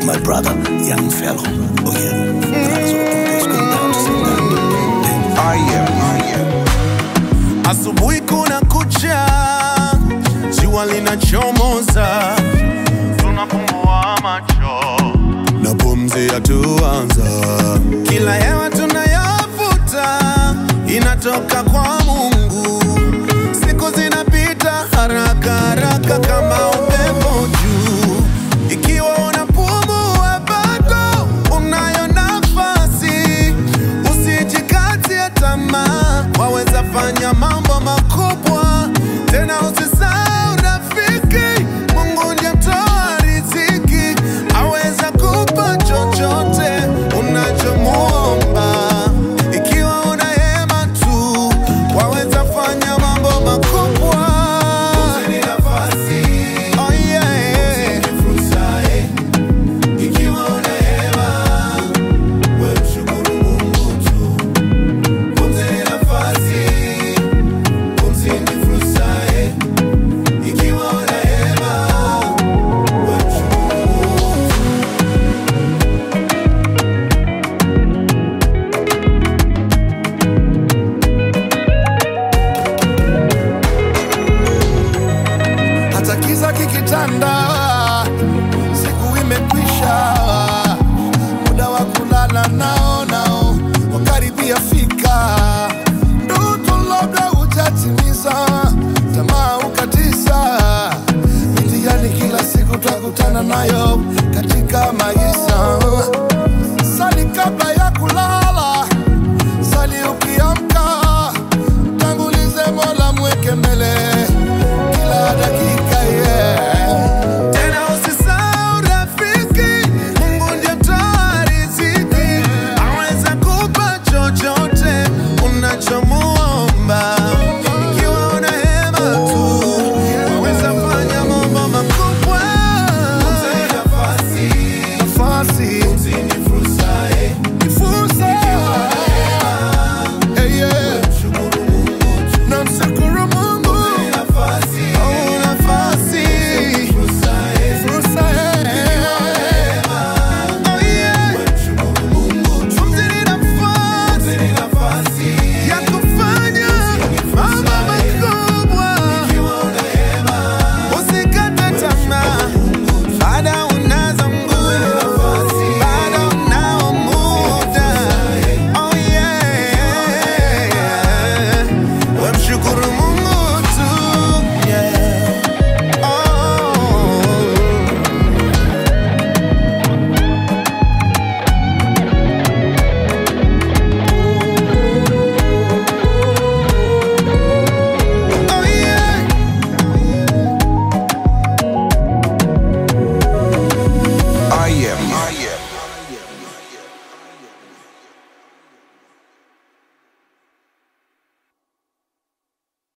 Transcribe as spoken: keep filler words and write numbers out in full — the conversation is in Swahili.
my brother, young fellow. Oh yeah. I am, I am. Asubuhi kuna kucha, jua linachomoza, tunafungua macho na pumzi yatuanza. Kila hewa tunayovuta inatoka kwa Mungu. Siku zinapita haraka haraka kama upepo juu. Ikiwa unapumua bado unayo nafasi, usijikatie tamaa, waweza fanya mambo makubwa. Tena usisahau rafiki, Mungu ndiye mtoa riziki, aweza kupa chochote unachomuomba. Ikiwa una hema tu, waweza fanya mambo makubwa. Pumzi ni nafasi. Oh yeah. Pumzi ni fursa, eh. Ikiwa una hema, wewe mshukuru Mungu tu. Pumzi ni nafasi. Pumzi ni fursa, eh. Ikiwa una hema, wewe mshukuru Mungu tu. Hata kiza kikitanda, siku imekwisha.